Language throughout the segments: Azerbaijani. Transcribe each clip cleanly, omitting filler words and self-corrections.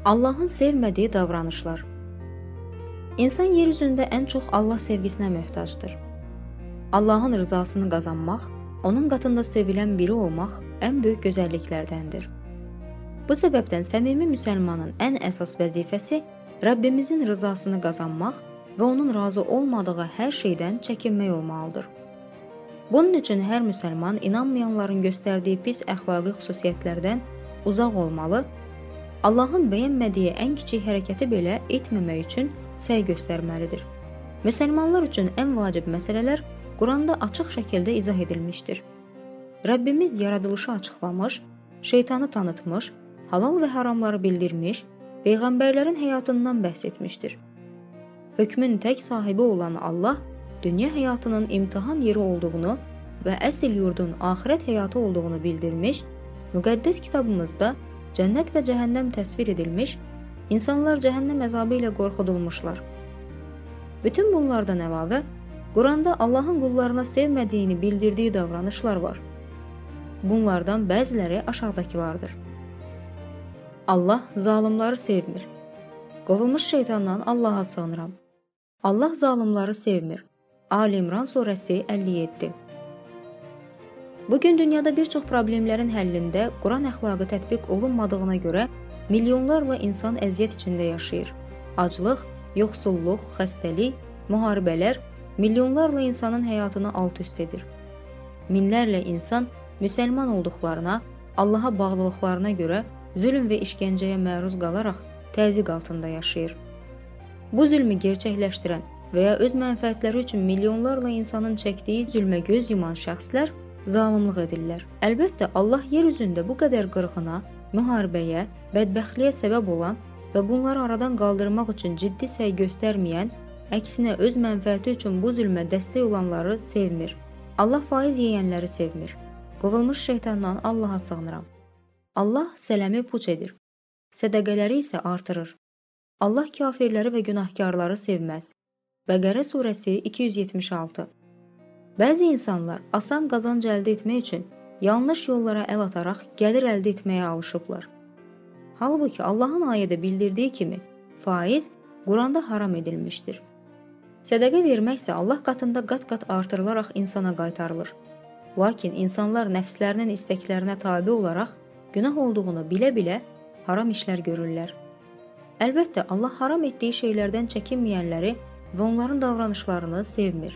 Allahın sevmədiyi davranışlar. İnsan yer üzündə ən çox Allah sevgisinə möhtacdır. Allahın rızasını qazanmaq, onun qatında sevilən biri olmaq ən böyük gözəlliklərdəndir. Bu səbəbdən səmimi müsəlmanın ən əsas vəzifəsi Rəbbimizin rızasını qazanmaq və onun razı olmadığı hər şeydən çəkinmək olmalıdır. Bunun üçün hər müsəlman inanmayanların göstərdiyi pis əxlaqi xüsusiyyətlərdən uzaq olmalı, Allahın bəyənmədiyi ən kiçik hərəkəti belə etməmək üçün səy göstərməlidir. Müsəlmanlar üçün ən vacib məsələlər Quranda açıq şəkildə izah edilmişdir. Rəbbimiz yaradılışı açıqlamış, şeytanı tanıtmış, halal və haramları bildirmiş, peyğəmbərlərin həyatından bəhs etmişdir. Hökmün tək sahibi olan Allah, dünya həyatının imtahan yeri olduğunu və əsl yurdun axirət həyatı olduğunu bildirmiş, müqəddəs kitabımızda cənnət və cəhənnəm təsvir edilmiş, insanlar cəhənnəm əzabı ilə qorxudulmuşlar. Bütün bunlardan əlavə, Quranda Allahın qullarına sevmədiyini bildirdiyi davranışlar var. Bunlardan bəziləri aşağıdakılardır. Allah zalımları sevmir. Qovulmuş şeytandan Allaha sığınıram. Allah zalımları sevmir. Ali İmran surəsi 57. Bugün dünyada bir çox problemlərin həllində Quran əxlaqı tətbiq olunmadığına görə milyonlarla insan əziyyət içində yaşayır. Aclıq, yoxsulluq, xəstəlik, müharibələr milyonlarla insanın həyatını alt-üst edir. Minlərlə insan müsəlman olduqlarına, Allaha bağlılıqlarına görə zülm və işgəncəyə məruz qalaraq təzyiq altında yaşayır. Bu zülmü gerçəkləşdirən və ya öz mənfəətləri üçün milyonlarla insanın çəkdiyi zülmə göz yuman şəxslər zalımlıq edirlər. Əlbəttə, Allah yer üzündə bu qədər qırğına, müharibəyə, bədbəxtliyə səbəb olan və bunları aradan qaldırmaq üçün ciddi səy göstərməyən, əksinə öz mənfəəti üçün bu zülmə dəstək olanları sevmir. Allah faiz yeyənləri sevmir. Qovulmuş şeytandan Allaha sığınıram. Allah sələmi puç edir. Sədəqələri isə artırır. Allah kafirləri və günahkarları sevməz. Bəqərə surəsi 276. Bəzi insanlar asan qazanc əldə etmək üçün yanlış yollara əl ataraq gəlir əldə etməyə alışıblar. Halbuki Allahın ayədə bildirdiyi kimi faiz Quranda haram edilmişdir. Sədəqə vermək isə Allah qatında qat-qat artırılaraq insana qaytarılır. Lakin insanlar nəfslərinin istəklərinə tabe olaraq günah olduğunu bilə-bilə haram işlər görürlər. Əlbəttə, Allah haram etdiyi şeylərdən çəkinməyənləri və onların davranışlarını sevmir.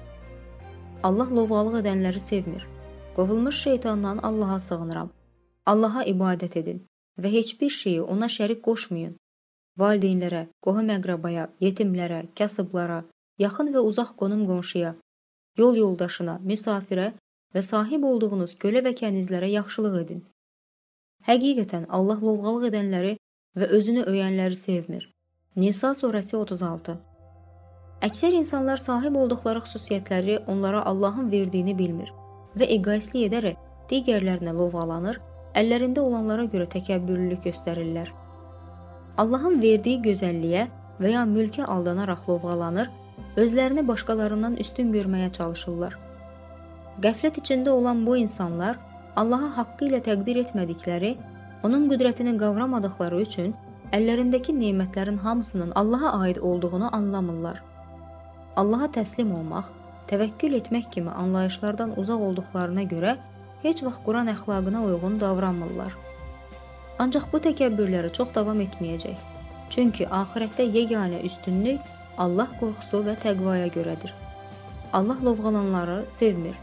Allah lovğalıq edənləri sevmir. Qovulmuş şeytandan Allaha sığınıram. Allaha ibadət edin və heç bir şeyi ona şərik qoşmayın. Valideynlərə, qohum-əqrabaya, yetimlərə, kasıblara, yaxın və uzaq qonum-qonşuya, yol yoldaşına, misafirə və sahib olduğunuz kölə və kənizlərə yaxşılıq edin. Həqiqətən Allah lovğalıq edənləri və özünü öyənləri sevmir. Nisa surəsi 36. Əksər insanlar sahib olduqları xüsusiyyətləri onlara Allahın verdiyini bilmir və egoistlik edərək digərlərinə lovğalanır, əllərində olanlara görə təkəbbürlülük göstərirlər. Allahın verdiyi gözəlliyə və ya mülkə aldanaraq lovğalanır, özlərini başqalarından üstün görməyə çalışırlar. Qəflət içində olan bu insanlar Allaha haqqı ilə təqdir etmədikləri, onun qüdrətini qavramadıqları üçün əllərindəki nemətlərin hamısının Allaha aid olduğunu anlamırlar. Allaha təslim olmaq, təvəkkül etmək kimi anlayışlardan uzaq olduqlarına görə heç vaxt Quran əxlaqına uyğun davranmırlar. Ancaq bu təkəbbürləri çox davam etməyəcək. Çünki axirətdə yeganə üstünlük Allah qorxusu və təqvaya görədir. Allah lovğalanları sevmir.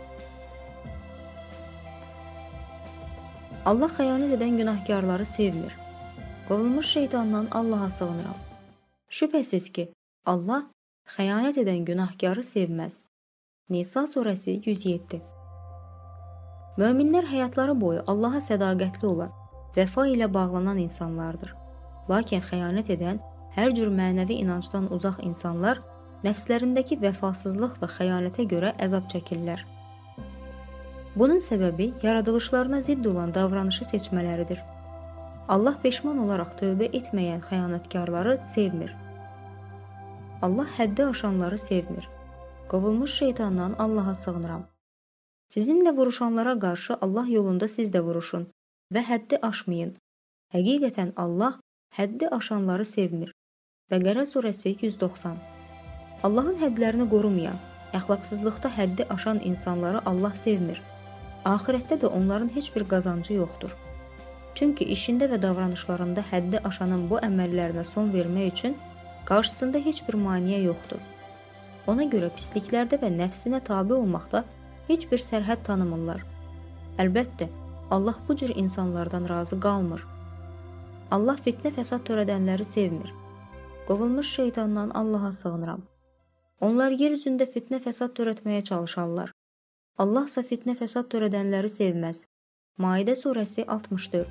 Allah xəyanət edən günahkarları sevmir. Qovulmuş şeytandan Allaha sığınıram. Şübhəsiz ki, Allah xəyanət edən günahkarı sevməz. Nisa surəsi 107. Möminlər həyatları boyu Allaha sədaqətli olan, vəfa ilə bağlanan insanlardır. Lakin xəyanət edən, hər cür mənəvi inancdan uzaq insanlar nəfslərindəki vəfasızlıq və xəyanətə görə əzab çəkirlər. Bunun səbəbi yaradılışlarına zidd olan davranışı seçmələridir. Allah peşman olaraq tövbə etməyən xəyanətkarları sevmir. Allah həddi aşanları sevmir. Qovulmuş şeytandan Allaha sığınıram. Sizinlə vuruşanlara qarşı Allah yolunda siz də vuruşun və həddi aşmayın. Həqiqətən Allah həddi aşanları sevmir. Bəqərə surəsi 190. Allahın hədlərini qorumayan, əxlaqsızlıqda həddi aşan insanları Allah sevmir. Axirətdə də onların heç bir qazancı yoxdur. Çünki işində və davranışlarında həddi aşanın bu əməllərinə son vermək üçün qarşısında heç bir maneə yoxdur. Ona görə pisliklərdə və nəfsinə tabe olmaqda heç bir sərhəd tanımırlar. Əlbəttə, Allah bu cür insanlardan razı qalmır. Allah fitnə fəsad törədənləri sevmir. Qovulmuş şeytandan Allaha sığınıram. Onlar yer üzündə fitnə fəsad törətməyə çalışarlar. Allah isə fitnə fəsad törədənləri sevməz. Maidə surəsi 64.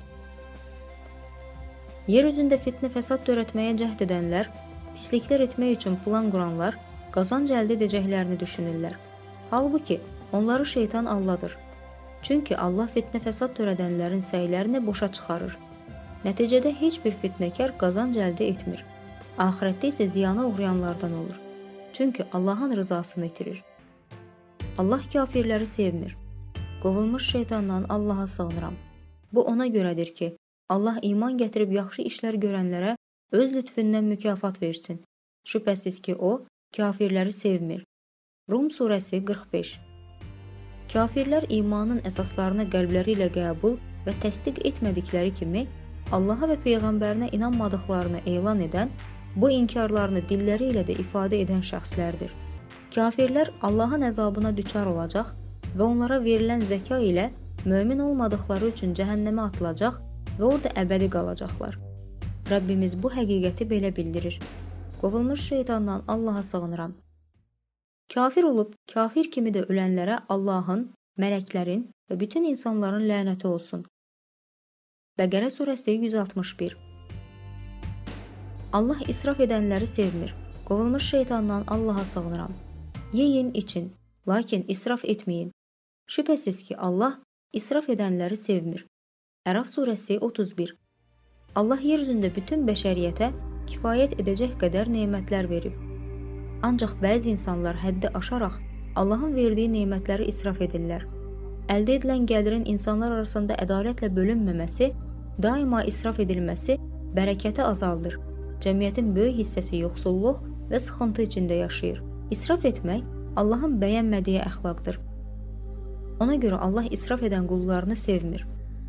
Yer üzündə fitnə fəsad törətməyə cəhd edənlər, pisliklər etmək üçün plan quranlar, qazanc əldə edəcəklərini düşünürlər. Halbuki, onları şeytan aldadır. Çünki Allah fitnə fəsad törədənlərin səylərini boşa çıxarır. Nəticədə heç bir fitnəkar qazanc əldə etmir. Axirətdə isə ziyana uğrayanlardan olur. Çünki Allahın rızasını itirir. Allah kafirləri sevmir. Qovulmuş şeytandan Allaha sığınıram. Bu ona görədir ki, Allah iman gətirib yaxşı işlər görənlərə öz lütfündən mükafat versin. Şübhəsiz ki, o, kafirləri sevmir. Rum surəsi 45. Kafirlər imanın əsaslarını qəlbləri ilə qəbul və təsdiq etmədikləri kimi, Allaha və Peyğəmbərinə inanmadıqlarını elan edən, bu inkarlarını dilləri ilə də ifadə edən şəxslərdir. Kafirlər Allahın əzabına düçar olacaq və onlara verilən zəka ilə mömin olmadıqları üçün cəhənnəmə atılacaq və orada əbədi qalacaqlar. Rəbbimiz bu həqiqəti belə bildirir. Qovulmuş şeytandan Allaha sığınıram. Kafir olub, kafir kimi də ölənlərə Allahın, mələklərin və bütün insanların lənəti olsun. Bəqərə surəsi 161. Allah israf edənləri sevmir. Qovulmuş şeytandan Allaha sığınıram. Yeyin, için, lakin israf etməyin. Şübhəsiz ki, Allah israf edənləri sevmir. Əraf surəsi 31. Allah yer üzündə bütün bəşəriyyətə kifayət edəcək qədər nemətlər verib. Ancaq bəzi insanlar həddi aşaraq Allahın verdiyi nemətləri israf edirlər. Əldə edilən gəlirin insanlar arasında ədalətlə bölünməməsi, daima israf edilməsi bərəkəti azaldır. Cəmiyyətin böyük hissəsi yoxsulluq və sıxıntı içində yaşayır. İsraf etmək Allahın bəyənmədiyi əxlaqdır. Ona görə Allah israf edən qullarını sevmir.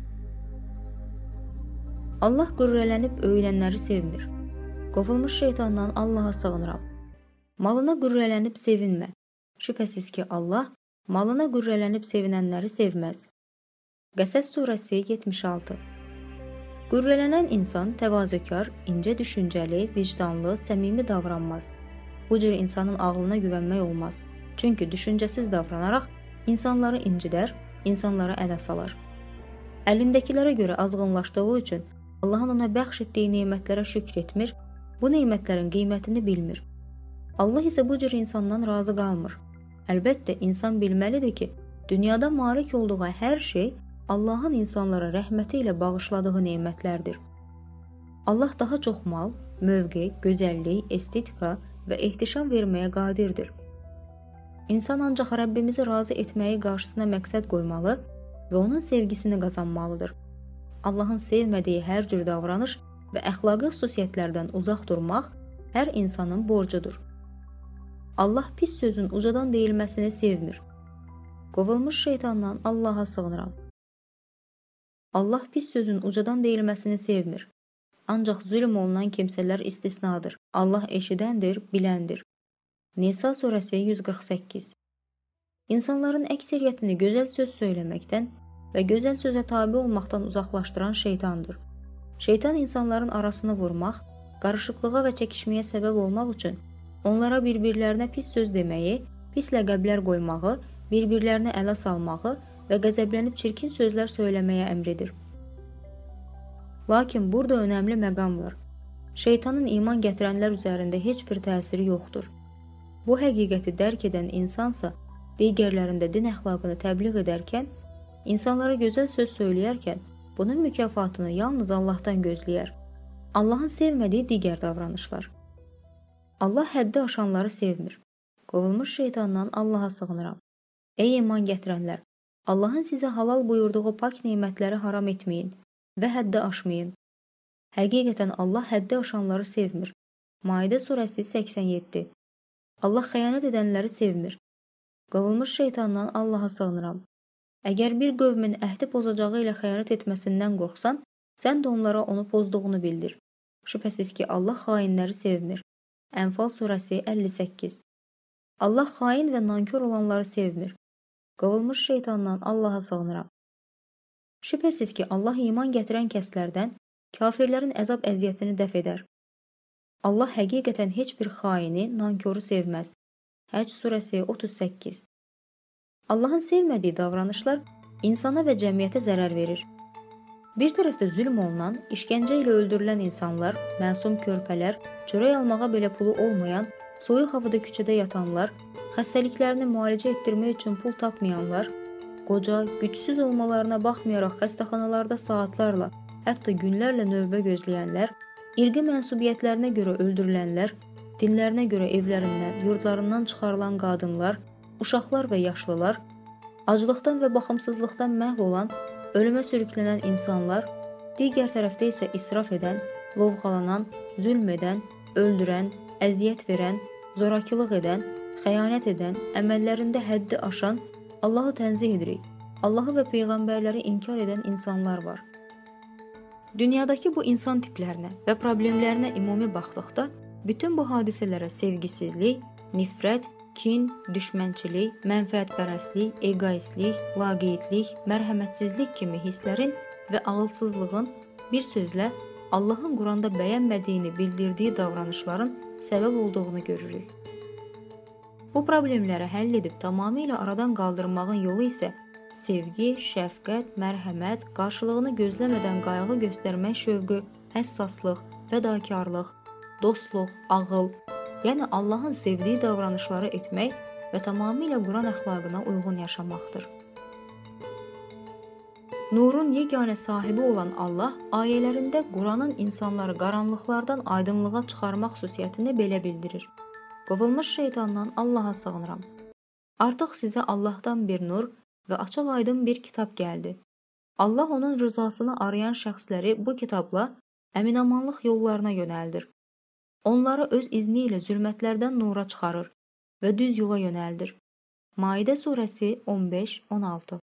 Allah qürrələnib öyünənləri sevmir. Qovulmuş şeytandan Allaha sığınıram. Malına qürrələnib sevinmə. Şübhəsiz ki, Allah malına qürrələnib sevinənləri sevməz. Qəsəs surəsi 76. Qürrələnən insan təvazökar, incə düşüncəli, vicdanlı, səmimi davranmaz. Bu cür insanın ağlına güvənmək olmaz. Çünki düşüncəsiz davranaraq insanları incidər, insanlara ələ salar. Əlindəkilərə görə azğınlaşdığı üçün Allahın ona bəxş etdiyi nemətlərə şükr etmir, bu nemətlərin qiymətini bilmir. Allah isə bu cür insandan razı qalmır. Əlbəttə, insan bilməlidir ki, dünyada malik olduğu hər şey Allahın insanlara rəhməti ilə bağışladığı nemətlərdir. Allah daha çox mal, mövqe, gözəllik, estetika və ehtişam verməyə qadirdir. İnsan ancaq Rəbbimizi razı etməyi qarşısına məqsəd qoymalı və onun sevgisini qazanmalıdır. Allahın sevmədiyi hər cür davranış və əxlaqi xüsusiyyətlərdən uzaq durmaq hər insanın borcudur. Allah pis sözün ucadan deyilməsini sevmir. Qovulmuş şeytandan Allaha sığınıram. Allah pis sözün ucadan deyilməsini sevmir. Ancaq zülm olunan kimsələr istisnadır. Allah eşidəndir, biləndir. Nisa surəsi 148. İnsanların əksəriyyətini gözəl söz söyləməkdən və gözəl sözə tabe olmaqdan uzaqlaşdıran şeytandır. Şeytan insanların arasını vurmaq, qarışıqlığa və çəkişməyə səbəb olmaq üçün onlara bir-birlərinə pis söz deməyi, pis ləqəblər qoymağı, bir-birlərinə ələ salmağı və qəzəblənib çirkin sözlər söyləməyə əmr edir. Lakin burada önəmli məqam var. Şeytanın iman gətirənlər üzərində heç bir təsiri yoxdur. Bu həqiqəti dərk edən insansa, digərlərində din əxlaqını təbliğ edərkən, insanlara gözəl söz söyləyərkən, bunun mükafatını yalnız Allahdan gözləyər. Allahın sevmədiyi digər davranışlar. Allah həddi aşanları sevmir. Qovulmuş şeytandan Allaha sığınıram. Ey iman gətirənlər! Allahın sizə halal buyurduğu pak nemətləri haram etməyin və həddi aşmayın. Həqiqətən Allah həddi aşanları sevmir. Maidə surəsi 87. Allah xəyanət edənləri sevmir. Qovulmuş şeytandan Allaha sığınıram. Əgər bir qövmin əhdi pozacağı ilə xəyanət etməsindən qorxsan, sən də onlara onu pozduğunu bildir. Şübhəsiz ki, Allah xainləri sevmir. Ənfal surəsi 58. Allah xain və nankör olanları sevmir. Qovulmuş şeytandan Allaha sığınıram. Şübhəsiz ki, Allah iman gətirən kəslərdən kafirlərin əzab əziyyətini dəf edər. Allah həqiqətən heç bir xaini, nanköru sevməz. Həcc surəsi 38. Allahın sevmədiyi davranışlar insana və cəmiyyətə zərər verir. Bir tərəfdə zülm olunan, işgəncə ilə öldürülən insanlar, məsum körpələr, çörək almağa belə pulu olmayan, soyuq havada küçədə yatanlar, xəstəliklərini müalicə etdirmək üçün pul tapmayanlar, qoca, gücsüz olmalarına baxmayaraq xəstəxanalarda saatlarla, hətta günlərlə növbə gözləyənlər, irqi mənsubiyyətlərinə görə öldürülənlər, dinlərinə görə evlərindən, yurdlarından çıxarılan qadınlar, uşaqlar və yaşlılar, aclıqdan və baxımsızlıqdan məhv olan, ölümə sürüklənən insanlar, digər tərəfdə isə israf edən, lovğalanan, zülm edən, öldürən, əziyyət verən, zorakılıq edən, xəyanət edən, əməllərində həddi aşan, Allahı tənzih edirik, Allahı və peyğəmbərləri inkar edən insanlar var. Dünyadakı bu insan tiplərinə və problemlərinə ümumi baxdıqda, bütün bu hadisələrə sevgisizlik, nifrət, kin, düşmənçilik, mənfəətpərəstlik, egoistlik, laqeydlik, mərhəmətsizlik kimi hisslərin və ağılsızlığın, bir sözlə Allahın Quranda bəyənmədiyini bildirdiyi davranışların səbəb olduğunu görürük. Bu problemləri həll edib tamamilə aradan qaldırmağın yolu isə sevgi, şəfqət, mərhəmət, qarşılığını gözləmədən qayğı göstərmək şövqü, həssaslıq, fədakarlıq, dostluq, ağıl, yəni Allahın sevdiyi davranışları etmək və tamamilə Quran əxlaqına uyğun yaşamaqdır. Nurun yeganə sahibi olan Allah ayələrində Quranın insanları qaranlıqlardan aydınlığa çıxarmaq xüsusiyyətini belə bildirir. Qovulmuş şeytandan Allaha sığınıram. Artıq sizə Allahdan bir nur və açıq aydın bir kitab gəldi. Allah onun rızasını arayan şəxsləri bu kitabla əminamanlıq yollarına yönəldir. Onları öz izni ilə zülmətlərdən nura çıxarır və düz yola yönəldir. Maidə surəsi 15-16.